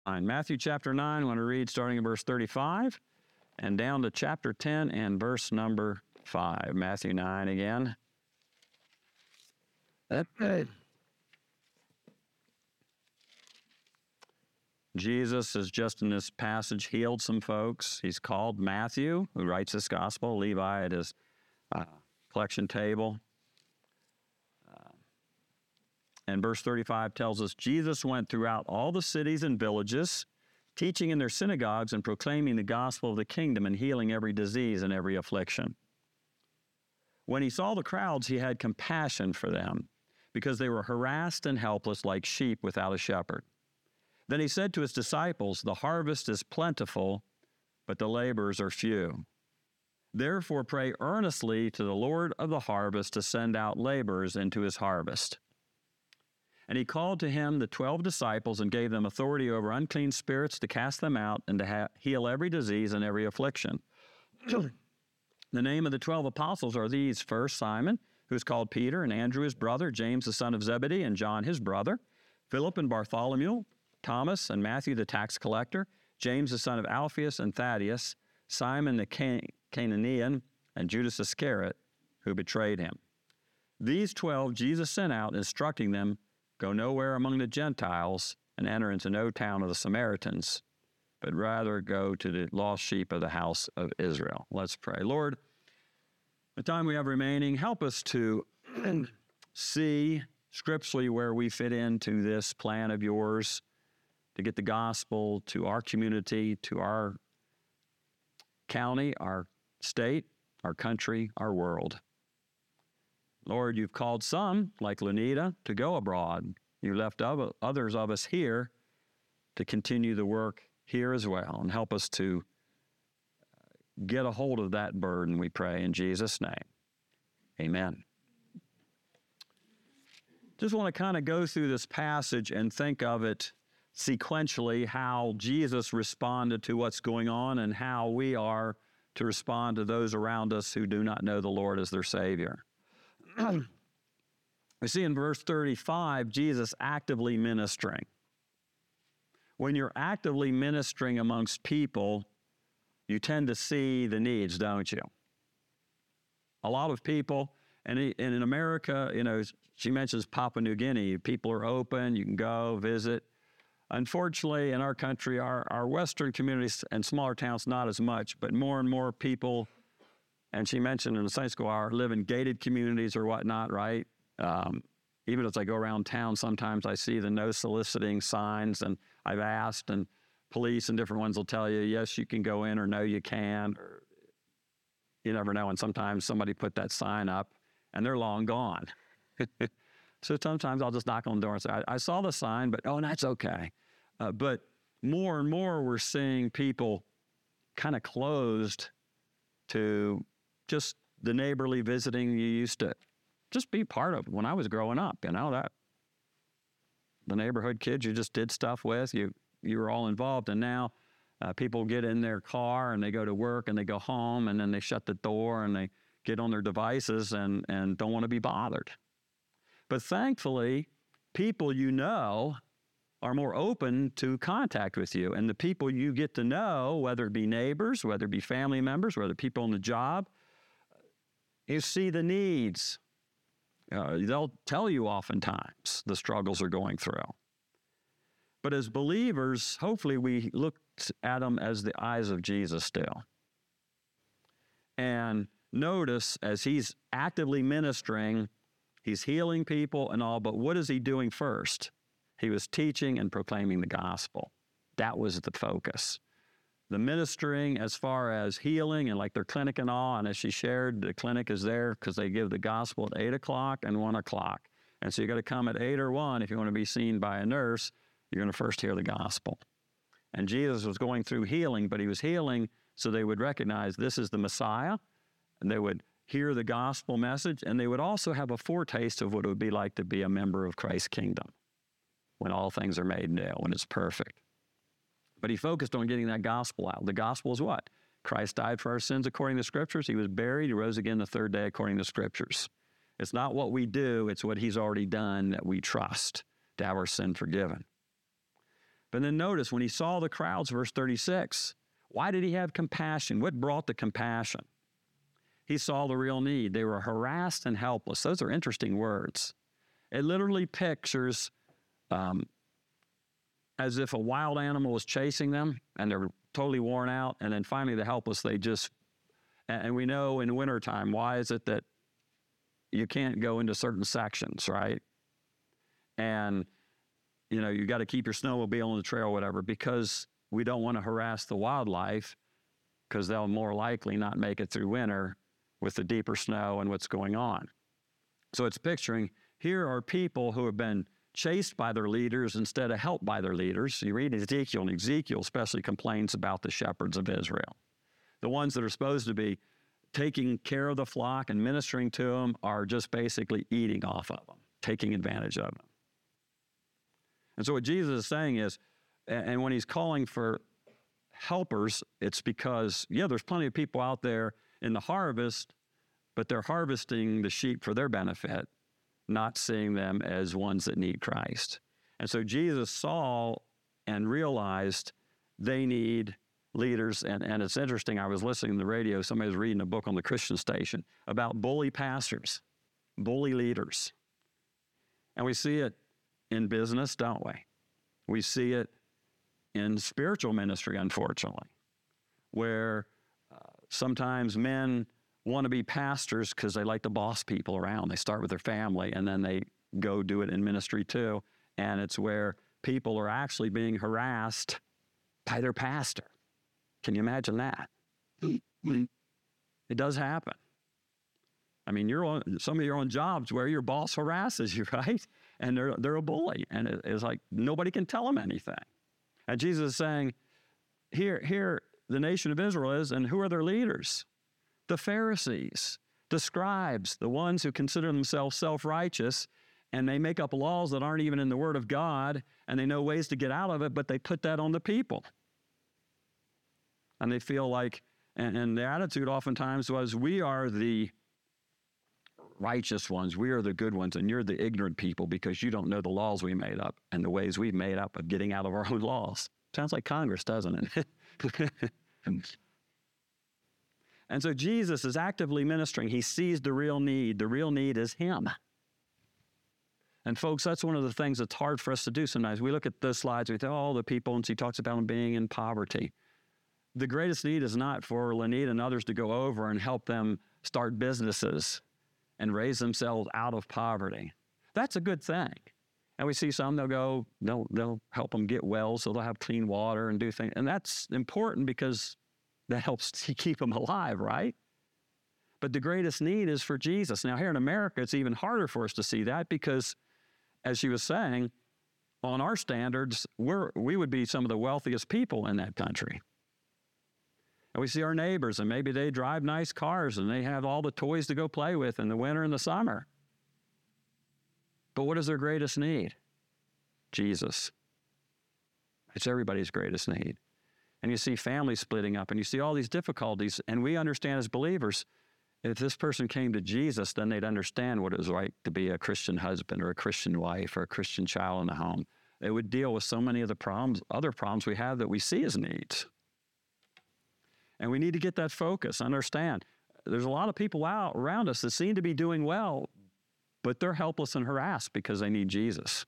Matthew chapter 9, I want to read starting in verse 35 and down to chapter 10 and verse number 5. Matthew 9 again. Jesus has just in this passage healed some folks. He's called Matthew, who writes this gospel, Levi at his collection table. And verse 35 tells us, Jesus went throughout all the cities and villages, teaching in their synagogues and proclaiming the gospel of the kingdom and healing every disease and every affliction. When he saw the crowds, he had compassion for them, because they were harassed and helpless like sheep without a shepherd. Then he said to his disciples, "The harvest is plentiful, but the laborers are few. Therefore pray earnestly to the Lord of the harvest to send out laborers into his harvest." And he called to him the 12 disciples and gave them authority over unclean spirits to cast them out and to heal every disease and every affliction. The name of the 12 apostles are these: first, Simon, who is called Peter, and Andrew his brother, James the son of Zebedee, and John his brother, Philip and Bartholomew, Thomas and Matthew the tax collector, James the son of Alphaeus and Thaddeus, Simon the Canaanian, and Judas Iscariot, who betrayed him. These 12 Jesus sent out, instructing them, "Go nowhere among the Gentiles and enter into no town of the Samaritans, but rather go to the lost sheep of the house of Israel." Let's pray. Lord, the time we have remaining, help us to see scripturally where we fit into this plan of yours to get the gospel to our community, to our county, our state, our country, our world. Lord, you've called some, like Lanita, to go abroad. You left others of us here to continue the work here as well, and help us to get a hold of that burden, we pray in Jesus' name. Amen. Just want to kind of go through this passage and think of it sequentially, how Jesus responded to what's going on and how we are to respond to those around us who do not know the Lord as their Savior. We see in verse 35, Jesus actively ministering. When you're actively ministering amongst people, you tend to see the needs, don't you? A lot of people, and in America, she mentions Papua New Guinea. People are open, you can go visit. Unfortunately, in our country, our Western communities and smaller towns, not as much, but more and more people, and she mentioned in the Sunday school hour, live in gated communities or whatnot, right? Even as I go around town, sometimes I see the no soliciting signs, and I've asked, and police and different ones will tell you, yes, you can go in, or no, you can't, or you never know. And sometimes somebody put that sign up, and they're long gone. So sometimes I'll just knock on the door and say, I saw the sign, but that's okay. But more and more we're seeing people kind of closed to just the neighborly visiting you used to just be part of when I was growing up, that the neighborhood kids you just did stuff with, you were all involved. And now people get in their car and they go to work and they go home, and then they shut the door and they get on their devices and don't want to be bothered. But thankfully, people are more open to contact with you. And the people you get to know, whether it be neighbors, whether it be family members, whether people on the job, you see the needs. They'll tell you oftentimes the struggles they're going through. But as believers, hopefully we look at them as the eyes of Jesus still. And notice as he's actively ministering, he's healing people and all, but what is he doing first? He was teaching and proclaiming the gospel. That was the focus. The ministering as far as healing and like their clinic and all, and as she shared, the clinic is there because they give the gospel at 8 o'clock and 1 o'clock. And so you got to come at 8 or 1 if you want to be seen by a nurse. You're going to first hear the gospel. And Jesus was going through healing, but he was healing so they would recognize this is the Messiah, and they would hear the gospel message, and they would also have a foretaste of what it would be like to be a member of Christ's kingdom when all things are made new, when it's perfect. But he focused on getting that gospel out. The gospel is what? Christ died for our sins according to the Scriptures. He was buried. He rose again the third day according to the Scriptures. It's not what we do. It's what he's already done that we trust to have our sin forgiven. But then notice when he saw the crowds, verse 36, why did he have compassion? What brought the compassion? He saw the real need. They were harassed and helpless. Those are interesting words. It literally pictures as if a wild animal was chasing them and they're totally worn out. And then finally the helpless, and we know in wintertime, why is it that you can't go into certain sections, right? And, you got to keep your snowmobile on the trail, whatever, because we don't want to harass the wildlife because they'll more likely not make it through winter with the deeper snow and what's going on. So it's picturing, here are people who have been chased by their leaders instead of helped by their leaders. You read Ezekiel, and Ezekiel especially complains about the shepherds of Israel. The ones that are supposed to be taking care of the flock and ministering to them are just basically eating off of them, taking advantage of them. And so what Jesus is saying is, and when he's calling for helpers, it's because, there's plenty of people out there in the harvest, but they're harvesting the sheep for their benefit, not seeing them as ones that need Christ. And so Jesus saw and realized they need leaders. And it's interesting, I was listening to the radio, somebody was reading a book on the Christian station about bully pastors, bully leaders. And we see it in business, don't we? We see it in spiritual ministry, unfortunately, where sometimes men want to be pastors because they like to boss people around. They start with their family and then they go do it in ministry too. And it's where people are actually being harassed by their pastor. Can you imagine that? It does happen. I mean, some of your own jobs where your boss harasses you, right? And they're a bully. And it's like nobody can tell them anything. And Jesus is saying, here the nation of Israel is, and who are their leaders? The Pharisees, the scribes, the ones who consider themselves self-righteous, and they make up laws that aren't even in the Word of God, and they know ways to get out of it, but they put that on the people. And they feel like, and the attitude oftentimes was, we are the righteous ones, we are the good ones, and you're the ignorant people because you don't know the laws we made up and the ways we've made up of getting out of our own laws. Sounds like Congress, doesn't it? And so Jesus is actively ministering. He sees the real need. The real need is him. And folks, that's one of the things that's hard for us to do sometimes. We look at those slides, we think, the people, and he talks about them being in poverty. The greatest need is not for Lanita and others to go over and help them start businesses and raise themselves out of poverty. That's a good thing. And we see some, they'll help them get wells so they'll have clean water and do things. And that's important because that helps to keep them alive, right? But the greatest need is for Jesus. Now, here in America, it's even harder for us to see that because, as she was saying, on our standards, we would be some of the wealthiest people in that country. And we see our neighbors, and maybe they drive nice cars, and they have all the toys to go play with in the winter and the summer. But what is their greatest need? Jesus. It's everybody's greatest need. And you see families splitting up, and you see all these difficulties, and we understand as believers, if this person came to Jesus, then they'd understand what it was like to be a Christian husband or a Christian wife or a Christian child in the home. They would deal with so many of the other problems we have that we see as needs. And we need to get that focus, understand. There's a lot of people out around us that seem to be doing well, but they're helpless and harassed because they need Jesus.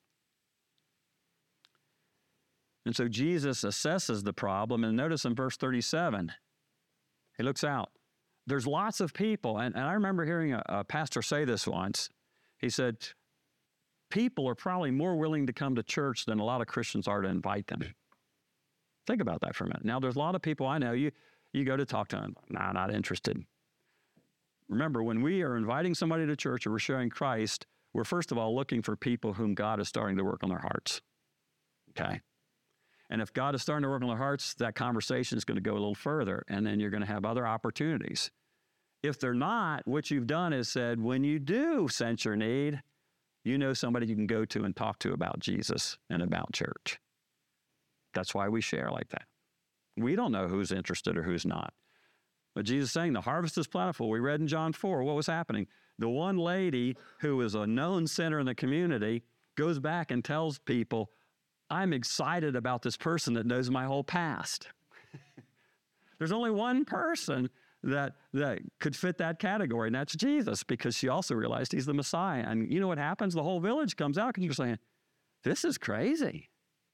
And so Jesus assesses the problem, and notice in verse 37, he looks out. There's lots of people, and I remember hearing a pastor say this once. He said, people are probably more willing to come to church than a lot of Christians are to invite them. Think about that for a minute. Now, there's a lot of people I know, you go to talk to them, nah, not interested. Remember, when we are inviting somebody to church or we're sharing Christ, we're first of all looking for people whom God is starting to work on their hearts, okay? And if God is starting to work on their hearts, that conversation is going to go a little further, and then you're going to have other opportunities. If they're not, what you've done is said, when you do sense your need, you know somebody you can go to and talk to about Jesus and about church. That's why we share like that. We don't know who's interested or who's not. But Jesus is saying the harvest is plentiful. We read in John 4, what was happening? The one lady who is a known sinner in the community goes back and tells people, I'm excited about this person that knows my whole past. There's only one person that could fit that category, and that's Jesus, because she also realized he's the Messiah. And you know what happens? The whole village comes out because you're saying, this is crazy.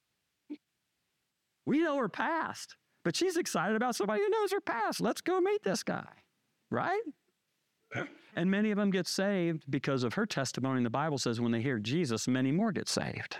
We know her past, but she's excited about somebody who knows her past. Let's go meet this guy, right? And many of them get saved because of her testimony. The Bible says when they hear Jesus, many more get saved.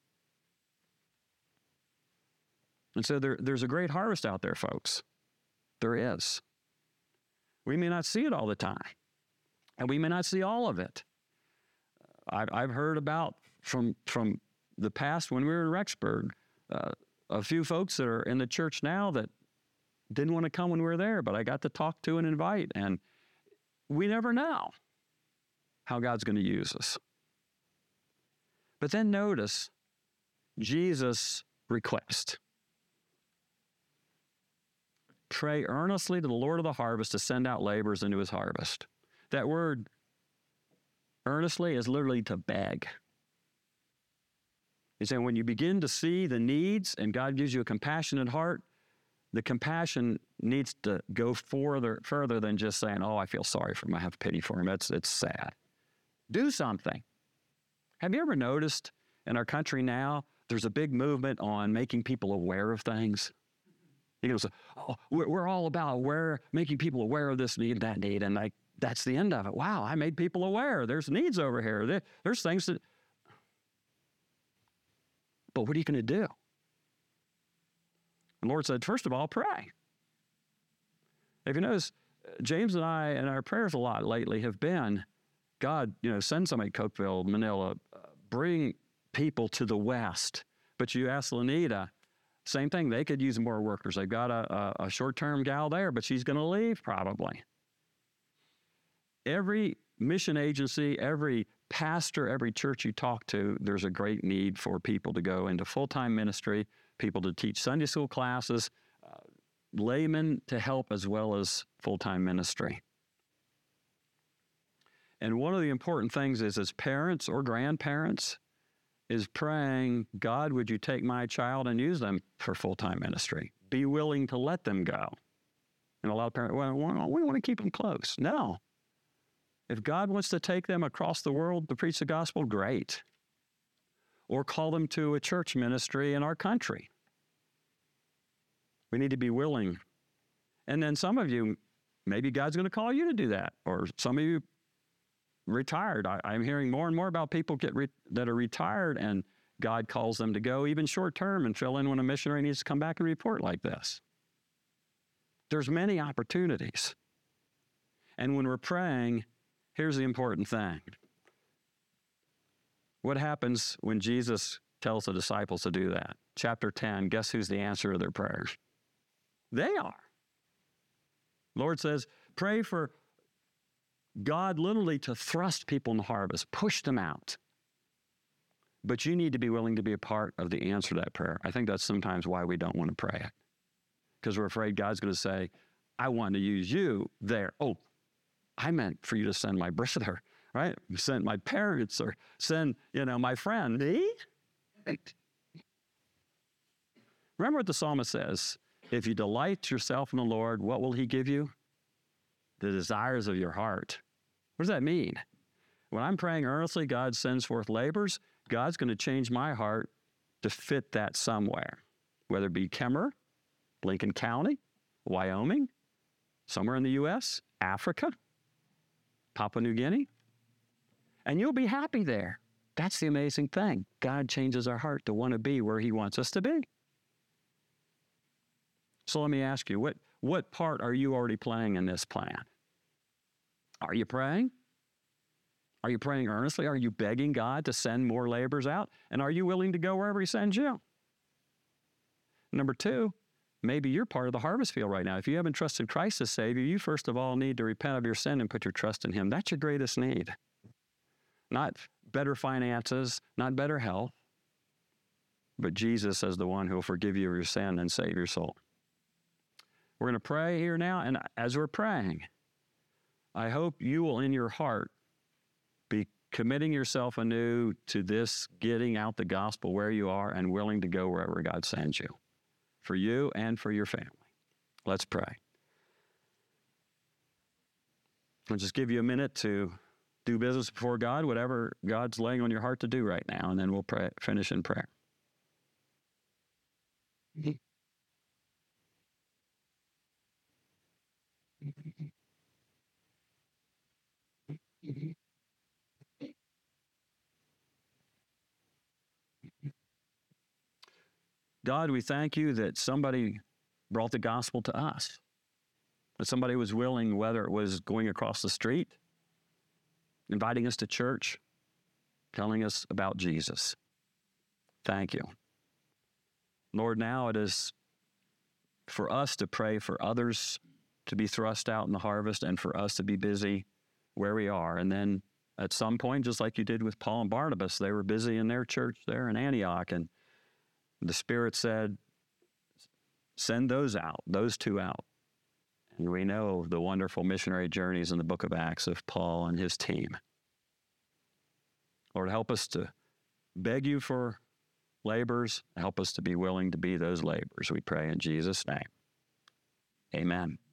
And so there's a great harvest out there, folks. There is. We may not see it all the time, and we may not see all of it. I've heard about from the past when we were in Rexburg, a few folks that are in the church now that didn't want to come when we were there, but I got to talk to and invite, and we never know how God's going to use us. But then notice Jesus' request. Pray earnestly to the Lord of the harvest to send out laborers into his harvest. That word earnestly is literally to beg. He's saying when you begin to see the needs and God gives you a compassionate heart, the compassion needs to go further than just saying, oh, I feel sorry for him, I have pity for him. It's sad. Do something. Have you ever noticed in our country now, there's a big movement on making people aware of things? You know, so, oh, we're all about making people aware of this need, that need, and that's the end of it. Wow, I made people aware. There's needs over here. There's things that... But what are you going to do? The Lord said, first of all, pray. If you notice, James and I, and our prayers a lot lately have been, God, send somebody to Cokeville, Manila, bring people to the West. But you ask Lanita, same thing, they could use more workers. They've got a short-term gal there, but she's going to leave probably. Every mission agency, every pastor, every church you talk to, there's a great need for people to go into full-time ministry, people to teach Sunday school classes, laymen to help as well as full-time ministry. And one of the important things is as parents or grandparents is praying, God, would you take my child and use them for full-time ministry? Be willing to let them go. And a lot of parents, well, we want to keep them close. No. If God wants to take them across the world to preach the gospel, great. Or call them to a church ministry in our country. We need to be willing. And then some of you, maybe God's going to call you to do that. Or some of you retired. I'm hearing more and more about people that are retired and God calls them to go even short term and fill in when a missionary needs to come back and report like this. There's many opportunities. And when we're praying, here's the important thing. What happens when Jesus tells the disciples to do that? Chapter 10, guess who's the answer to their prayers? They are. Lord says, pray for God literally to thrust people in the harvest, push them out. But you need to be willing to be a part of the answer to that prayer. I think that's sometimes why we don't want to pray it. Because we're afraid God's going to say, I want to use you there. Oh, I meant for you to send my brother, right? Send my parents or send, my friend. Me? Remember what the psalmist says. If you delight yourself in the Lord, what will he give you? The desires of your heart. What does that mean? When I'm praying earnestly, God sends forth laborers, God's going to change my heart to fit that somewhere, whether it be Kemmerer, Lincoln County, Wyoming, somewhere in the U.S., Africa, Papua New Guinea, and you'll be happy there. That's the amazing thing. God changes our heart to want to be where he wants us to be. So let me ask you, what part are you already playing in this plan? Are you praying? Are you praying earnestly? Are you begging God to send more laborers out? And are you willing to go wherever he sends you? Number two, maybe you're part of the harvest field right now. If you haven't trusted Christ as Savior, you first of all need to repent of your sin and put your trust in him. That's your greatest need. Not better finances, not better health, but Jesus as the one who will forgive you of your sin and save your soul. We're going to pray here now, and as we're praying, I hope you will in your heart be committing yourself anew to this, getting out the gospel where you are and willing to go wherever God sends you, for you and for your family. Let's pray. I'll just give you a minute to do business before God, whatever God's laying on your heart to do right now, and then we'll finish in prayer. God, we thank you that somebody brought the gospel to us, that somebody was willing, whether it was going across the street, inviting us to church, telling us about Jesus. Thank you. Lord, now it is for us to pray for others to be thrust out in the harvest and for us to be busy where we are. And then at some point, just like you did with Paul and Barnabas, they were busy in their church there in Antioch, and the Spirit said, send those out, those two out. And we know the wonderful missionary journeys in the book of Acts of Paul and his team. Lord, help us to beg you for laborers. Help us to be willing to be those laborers. We pray in Jesus' name. Amen.